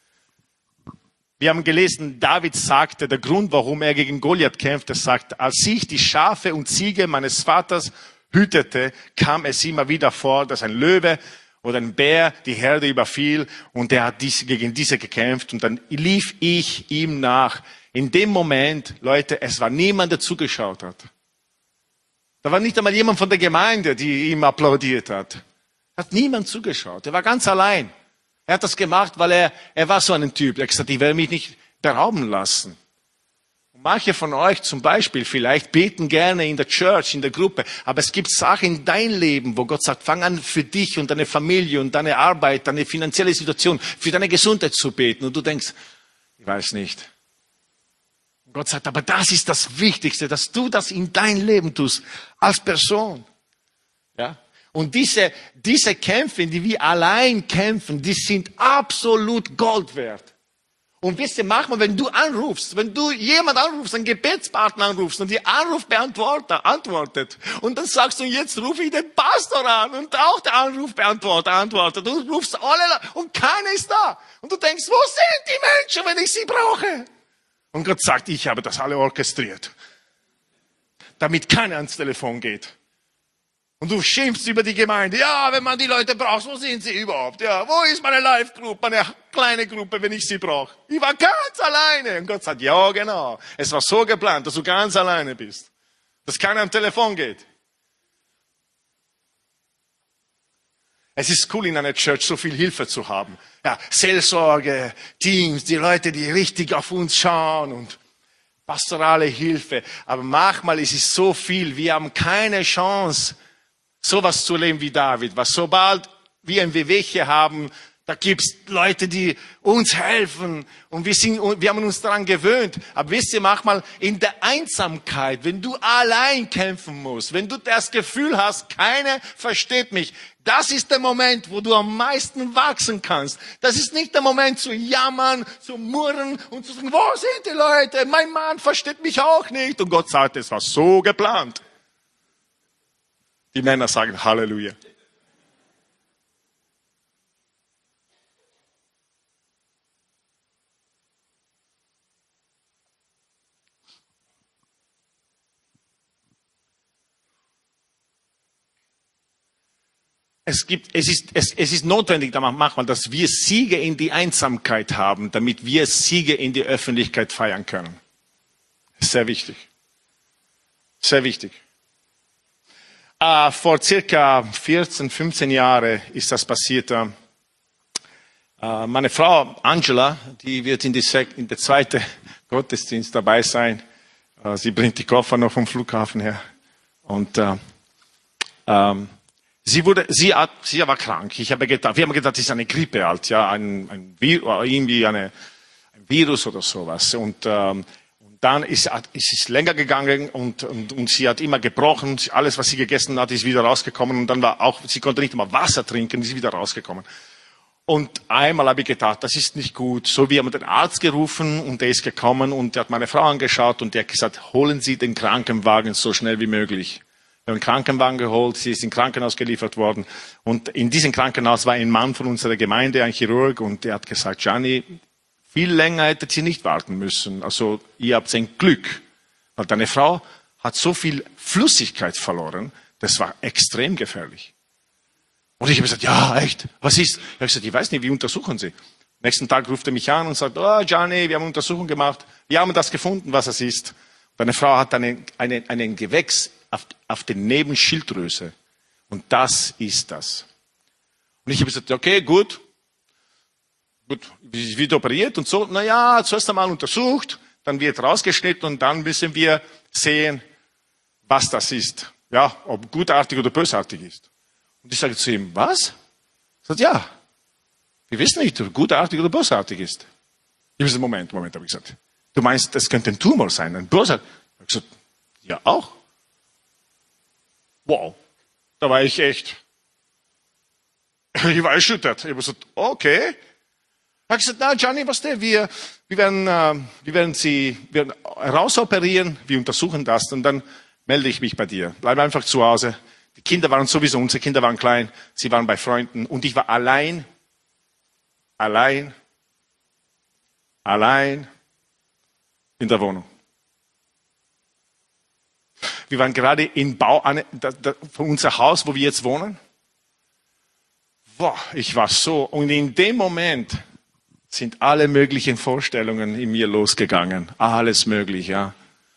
Wir haben gelesen, David sagte, der Grund, warum er gegen Goliath kämpfte, sagt, als ich die Schafe und Ziege meines Vaters hütete, kam es immer wieder vor, dass ein Löwe oder ein Bär die Herde überfiel und er hat dies, gegen diese gekämpft und dann lief ich ihm nach. In dem Moment, Leute, es war niemand, der zugeschaut hat. Da war nicht einmal jemand von der Gemeinde, die ihm applaudiert hat. Hat niemand zugeschaut. Er war ganz allein. Er hat das gemacht, weil er, er war so ein Typ. Er hat gesagt, ich werde mich nicht berauben lassen. Und manche von euch zum Beispiel vielleicht beten gerne in der Church, in der Gruppe. Aber es gibt Sachen in deinem Leben, wo Gott sagt, fang an für dich und deine Familie und deine Arbeit, deine finanzielle Situation, für deine Gesundheit zu beten. Und du denkst, ich weiß nicht. Und Gott sagt, aber das ist das Wichtigste, dass du das in dein Leben tust, als Person. Ja? Und diese, diese Kämpfe, die wir allein kämpfen, die sind absolut Gold wert. Und wisst ihr, manchmal, wenn du anrufst, wenn du jemand anrufst, einen Gebetspartner anrufst und die Anrufbeantworter antwortet und dann sagst du, jetzt rufe ich den Pastor an und auch der Anrufbeantworter antwortet und du rufst alle und keiner ist da. Und du denkst, wo sind die Menschen, wenn ich sie brauche? Und Gott sagt, ich habe das alle orchestriert, damit keiner ans Telefon geht. Und du schimpfst über die Gemeinde. Ja, wenn man die Leute braucht, wo sind sie überhaupt? Ja, wo ist meine Live-Group, meine kleine Gruppe, wenn ich sie brauche? Ich war ganz alleine. Und Gott sagt, ja, genau. Es war so geplant, dass du ganz alleine bist. Dass keiner am Telefon geht. Es ist cool, in einer Church so viel Hilfe zu haben. Ja, Seelsorge, Teams, die Leute, die richtig auf uns schauen und pastorale Hilfe. Aber manchmal ist es so viel, wir haben keine Chance, sowas zu leben wie David. Was sobald wir ein Wehwehchen haben, da gibt's Leute, die uns helfen und wir, sind, wir haben uns daran gewöhnt. Aber wisst ihr, manchmal in der Einsamkeit, wenn du allein kämpfen musst, wenn du das Gefühl hast, keiner versteht mich, das ist der Moment, wo du am meisten wachsen kannst. Das ist nicht der Moment zu jammern, zu murren und zu sagen, wo sind die Leute? Mein Mann versteht mich auch nicht. Und Gott sagt, es war so geplant. Die Männer sagen Halleluja. Es gibt, es ist, es, es ist notwendig manchmal, dass wir Siege in die Einsamkeit haben, damit wir Siege in die Öffentlichkeit feiern können. Sehr wichtig. Sehr wichtig. Äh, vor circa vierzehn, fünfzehn Jahren ist das passiert. Äh, meine Frau Angela, die wird in, die Sek- in der zweiten Gottesdienst dabei sein. Äh, sie bringt die Koffer noch vom Flughafen her. Und äh, ähm, Sie wurde, sie, hat, sie war krank. Ich habe gedacht, wir haben gedacht, das ist eine Grippe halt, ja, ein, ein Virus, irgendwie eine, ein Virus oder sowas. Und, ähm, und dann ist, ist es länger gegangen und, und, und sie hat immer gebrochen. Alles, was sie gegessen hat, ist wieder rausgekommen. Und dann war auch, sie konnte nicht mal Wasser trinken, ist wieder rausgekommen. Und einmal habe ich gedacht, das ist nicht gut. So, wir haben den Arzt gerufen und der ist gekommen und der hat meine Frau angeschaut und der hat gesagt, holen Sie den Krankenwagen so schnell wie möglich. Wir haben einen Krankenwagen geholt, sie ist ins Krankenhaus geliefert worden. Und in diesem Krankenhaus war ein Mann von unserer Gemeinde, ein Chirurg, und der hat gesagt, Gianni, viel länger hättet Sie nicht warten müssen. Also ihr habt ein Glück, weil deine Frau hat so viel Flüssigkeit verloren, das war extrem gefährlich. Und ich habe gesagt, ja, echt, was ist? Ich habe gesagt, ich weiß nicht, wie untersuchen Sie? Nächsten Tag ruft er mich an und sagt, oh Gianni, wir haben eine Untersuchung gemacht, wir haben das gefunden, was es ist. Deine Frau hat einen, einen, einen Gewächs auf, auf der Nebenschilddrüse. Und das ist das. Und ich habe gesagt, okay, gut. Gut, wird operiert und so. Naja, zuerst einmal untersucht, dann wird rausgeschnitten und dann müssen wir sehen, was das ist. Ja, ob gutartig oder bösartig ist. Und ich sage zu ihm, was? Er sagt, ja. Wir wissen nicht, ob gutartig oder bösartig ist. Ich habe gesagt, Moment, Moment, habe ich gesagt. Du meinst, das könnte ein Tumor sein, ein bösartig? Ich habe gesagt, ja, auch. Wow, da war ich echt, ich war erschüttert. Ich habe gesagt, okay. Ich habe gesagt, na Gianni, was der, wir, wir werden, äh, wir werden Sie wir werden rausoperieren, wir untersuchen das und dann melde ich mich bei dir. Bleib einfach zu Hause. Die Kinder waren sowieso, unsere Kinder waren klein, sie waren bei Freunden und ich war allein, allein, allein in der Wohnung. Wir waren gerade im Bau von unser Haus, wo wir jetzt wohnen. Boah, ich war so. Und in dem Moment sind alle möglichen Vorstellungen in mir losgegangen. Alles möglich, ja.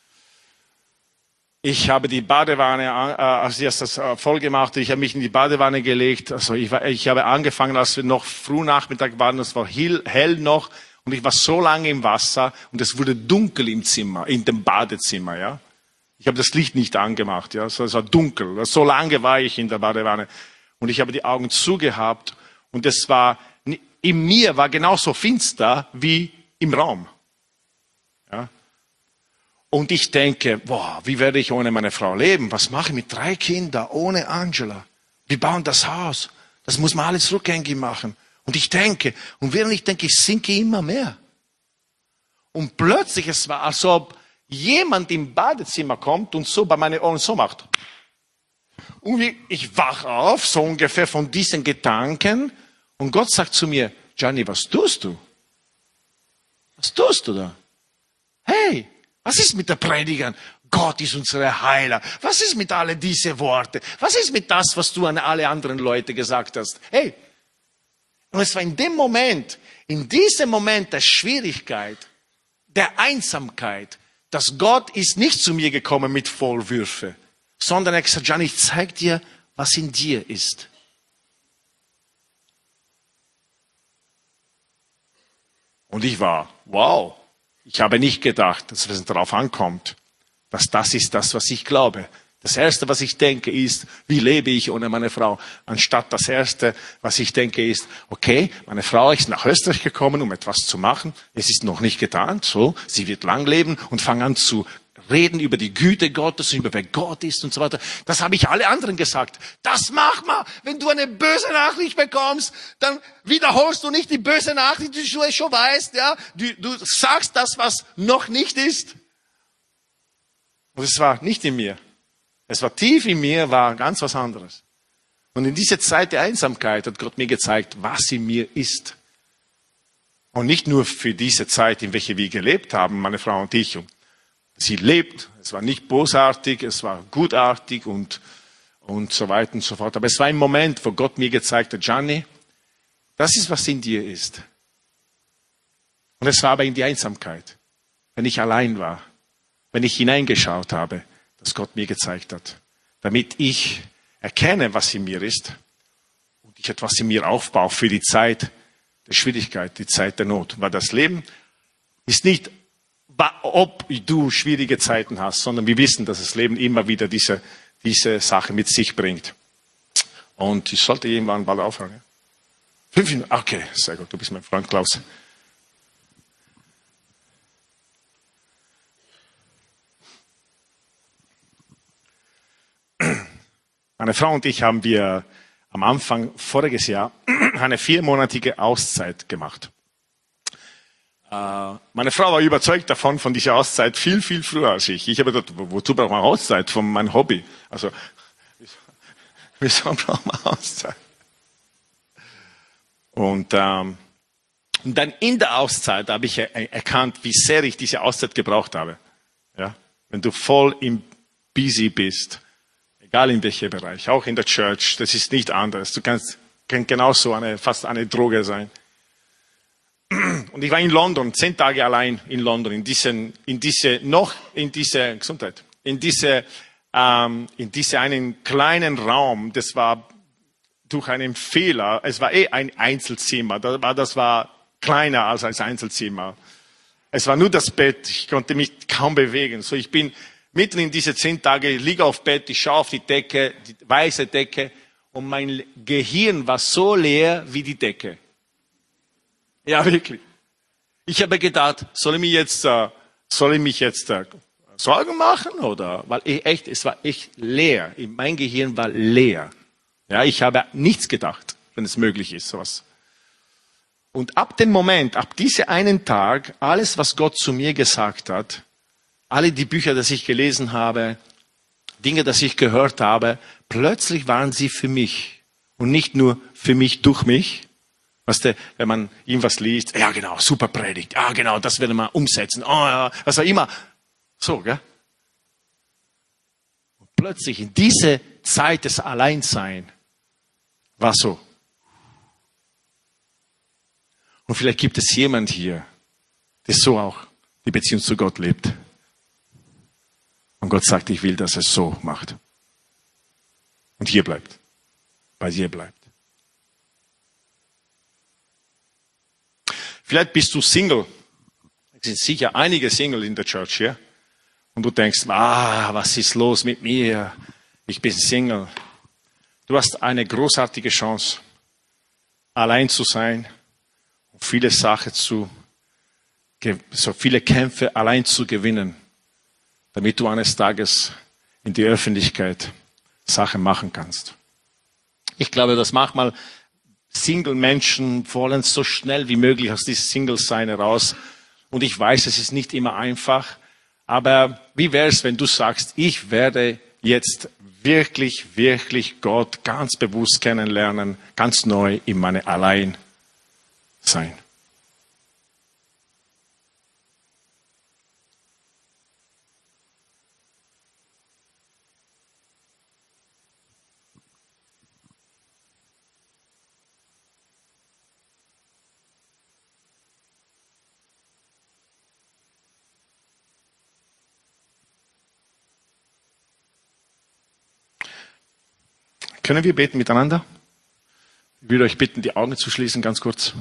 Ich habe die Badewanne, äh, als ich das voll gemacht habe, ich habe mich in die Badewanne gelegt. Also ich, war, ich habe angefangen, als wir noch früh Nachmittag waren, es war hell, hell noch. Und ich war so lange im Wasser und es wurde dunkel im Zimmer, in dem Badezimmer, ja. Ich habe das Licht nicht angemacht, ja, es war dunkel. So lange war ich in der Badewanne und ich habe die Augen zugehabt und es war in mir war genauso finster wie im Raum. Ja. Und ich denke, boah, wie werde ich ohne meine Frau leben? Was mache ich mit drei Kindern ohne Angela? Wir bauen das Haus. Das muss man alles rückgängig machen. Und ich denke, und während ich denke, ich sinke immer mehr. Und plötzlich, es war, als ob jemand im Badezimmer kommt und so bei meinen Ohren so macht. Und ich wach auf, so ungefähr von diesen Gedanken. Und Gott sagt zu mir, Gianni, was tust du? Was tust du da? Hey, was ist mit der Predigern? Gott ist unsere Heiler. Was ist mit all diese Worte? Was ist mit das, was du an alle anderen Leute gesagt hast? Hey, und es war in dem Moment, in diesem Moment der Schwierigkeit, der Einsamkeit, dass Gott ist nicht zu mir gekommen mit Vorwürfen, sondern er hat gesagt, Gianni, ich zeig dir, was in dir ist. Und ich war, wow, ich habe nicht gedacht, dass es darauf ankommt, dass das ist das, was ich glaube. Das Erste, was ich denke, ist, wie lebe ich ohne meine Frau? Anstatt das Erste, was ich denke, ist, okay, meine Frau ist nach Österreich gekommen, um etwas zu machen. Es ist noch nicht getan, so, sie wird lang leben und fange an zu reden über die Güte Gottes, über wer Gott ist und so weiter. Das habe ich alle anderen gesagt. Das mach mal. Wenn du eine böse Nachricht bekommst, dann wiederholst du nicht die böse Nachricht, die du schon weißt, ja. Du, du sagst das, was noch nicht ist. Und es war nicht in mir. Es war tief in mir, war ganz was anderes. Und in dieser Zeit der Einsamkeit hat Gott mir gezeigt, was in mir ist. Und nicht nur für diese Zeit, in welche wir gelebt haben, meine Frau und ich. Und sie lebt, es war nicht bösartig, es war gutartig und, und so weiter und so fort. Aber es war ein Moment, wo Gott mir gezeigt hat, Gianni, das ist, was in dir ist. Und es war aber in die Einsamkeit, wenn ich allein war, wenn ich hineingeschaut habe, dass Gott mir gezeigt hat, damit ich erkenne, was in mir ist und ich etwas in mir aufbaue für die Zeit der Schwierigkeit, die Zeit der Not. Weil das Leben ist nicht, ob du schwierige Zeiten hast, sondern wir wissen, dass das Leben immer wieder diese, diese Sache mit sich bringt. Und ich sollte irgendwann bald aufhören. Ja? Fünf Minuten, okay, sehr gut, du bist mein Freund Klaus. Meine Frau und ich haben wir am Anfang voriges Jahr eine viermonatige Auszeit gemacht. Meine Frau war überzeugt davon, von dieser Auszeit, viel, viel früher als ich. Ich habe gedacht, wozu braucht man Auszeit von meinem Hobby? Also, wieso braucht man Auszeit? Und, ähm, und dann in der Auszeit habe ich er erkannt, wie sehr ich diese Auszeit gebraucht habe. Ja? Wenn du voll im Busy bist, egal in welchem Bereich, auch in der Church, das ist nicht anders. Du kannst, kann genauso eine, fast eine Droge sein. Und ich war in London, zehn Tage allein in London, in diesen, in diese, noch in diese, Gesundheit, in diese, ähm, in diese einen kleinen Raum, das war durch einen Fehler, es war eh ein Einzelzimmer, das war, das war kleiner als ein Einzelzimmer. Es war nur das Bett, ich konnte mich kaum bewegen. So, ich bin mitten in diese zehn Tage, liege auf Bett, ich schaue auf die Decke, die weiße Decke, und mein Gehirn war so leer wie die Decke. Ja, wirklich. Ich habe gedacht, soll ich mich jetzt, äh, soll ich mich jetzt äh, Sorgen machen oder? Weil ich echt, es war echt leer. Mein Gehirn war leer. Ja, ich habe nichts gedacht, wenn es möglich ist, sowas. Und ab dem Moment, ab diesem einen Tag, alles, was Gott zu mir gesagt hat, alle die Bücher, die ich gelesen habe, Dinge, die ich gehört habe, plötzlich waren sie für mich. Und nicht nur für mich, durch mich. Weißt du, wenn man irgendwas liest, ja genau, super Predigt, ja genau, das werden wir umsetzen, oh ja, was auch immer. So, gell? Und plötzlich in diese Zeit des Alleinseins war so. Und vielleicht gibt es jemand hier, der so auch die Beziehung zu Gott lebt. Und Gott sagt, ich will, dass er es so macht. Und hier bleibt. Bei dir bleibt. Vielleicht bist du Single. Es sind sicher einige Single in der Church hier. Und du denkst, ah, was ist los mit mir? Ich bin Single. Du hast eine großartige Chance, allein zu sein und viele Sachen zu, so viele Kämpfe allein zu gewinnen, damit du eines Tages in die Öffentlichkeit Sachen machen kannst. Ich glaube, dass manchmal Single-Menschen wollen so schnell wie möglich aus diesem Single-Sein heraus. Und ich weiß, es ist nicht immer einfach. Aber wie wäre es, wenn du sagst, ich werde jetzt wirklich, wirklich Gott ganz bewusst kennenlernen, ganz neu in meine Allein sein. Können wir beten miteinander? Ich würde euch bitten, die Augen zu schließen, ganz kurz.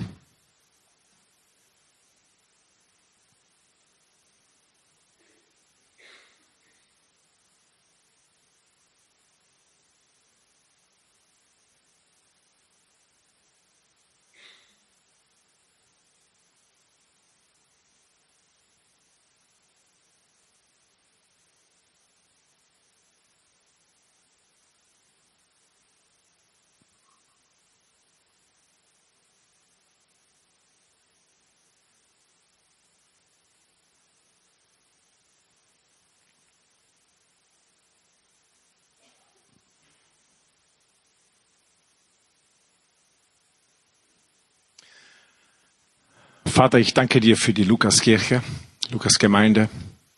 Vater, ich danke dir für die Lukaskirche, Lukasgemeinde.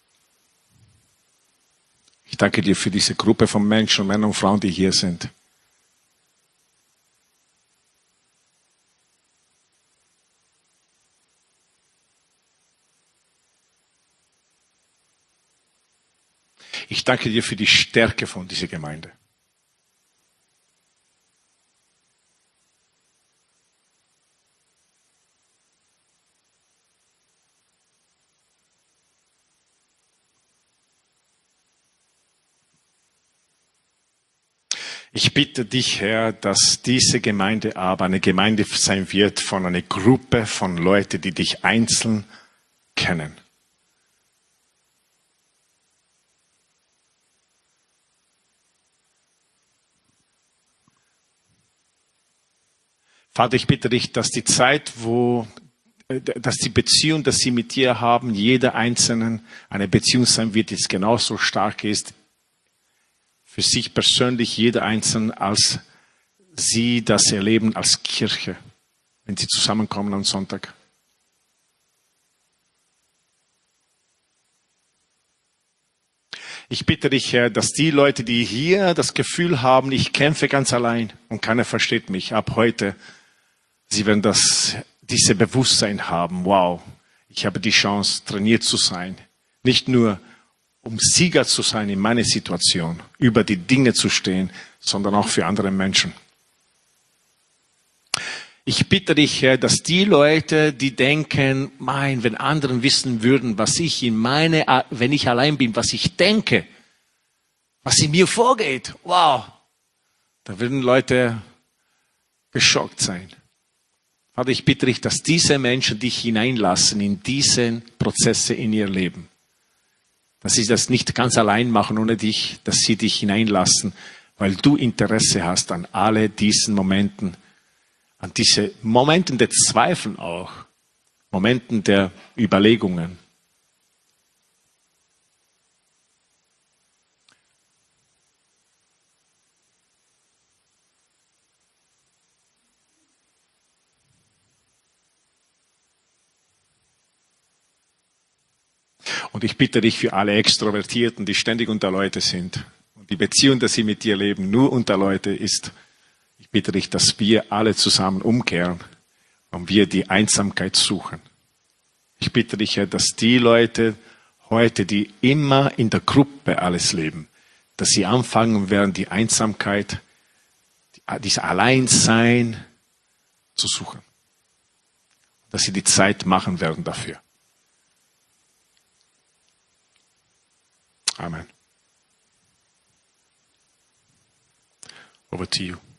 Ich danke dir für diese Gruppe von Menschen, Männern und Frauen, die hier sind. Ich danke dir für die Stärke von dieser Gemeinde. Ich bitte dich, Herr, dass diese Gemeinde aber eine Gemeinde sein wird von einer Gruppe von Leuten, die dich einzeln kennen. Vater, ich bitte dich, dass die Zeit, wo, dass die Beziehung, dass sie mit dir haben, jeder Einzelnen eine Beziehung sein wird, die genauso stark ist, für sich persönlich, jeder Einzelne, als sie das erleben als Kirche, wenn sie zusammenkommen am Sonntag. Ich bitte dich, Herr, dass die Leute, die hier das Gefühl haben, ich kämpfe ganz allein und keiner versteht mich, ab heute, sie werden das, diese Bewusstsein haben, wow, ich habe die Chance, trainiert zu sein. Nicht nur um Sieger zu sein in meiner Situation, über die Dinge zu stehen, sondern auch für andere Menschen. Ich bitte dich, Herr, dass die Leute, die denken, mein, wenn anderen wissen würden, was ich in meine, wenn ich allein bin, was ich denke, was in mir vorgeht, wow, da würden Leute geschockt sein. Vater, ich bitte dich, dass diese Menschen dich hineinlassen in diese Prozesse in ihr Leben. Dass sie das nicht ganz allein machen ohne dich, dass sie dich hineinlassen, weil du Interesse hast an alle diesen Momenten, an diese Momenten der Zweifel auch, Momenten der Überlegungen. Und ich bitte dich für alle Extrovertierten, die ständig unter Leute sind und die Beziehung, dass sie mit dir leben, nur unter Leute ist. Ich bitte dich, dass wir alle zusammen umkehren und wir die Einsamkeit suchen. Ich bitte dich, Herr, dass die Leute heute, die immer in der Gruppe alles leben, dass sie anfangen werden, die Einsamkeit, dieses Alleinsein zu suchen. Dass sie die Zeit machen werden dafür. Amen. Over to you.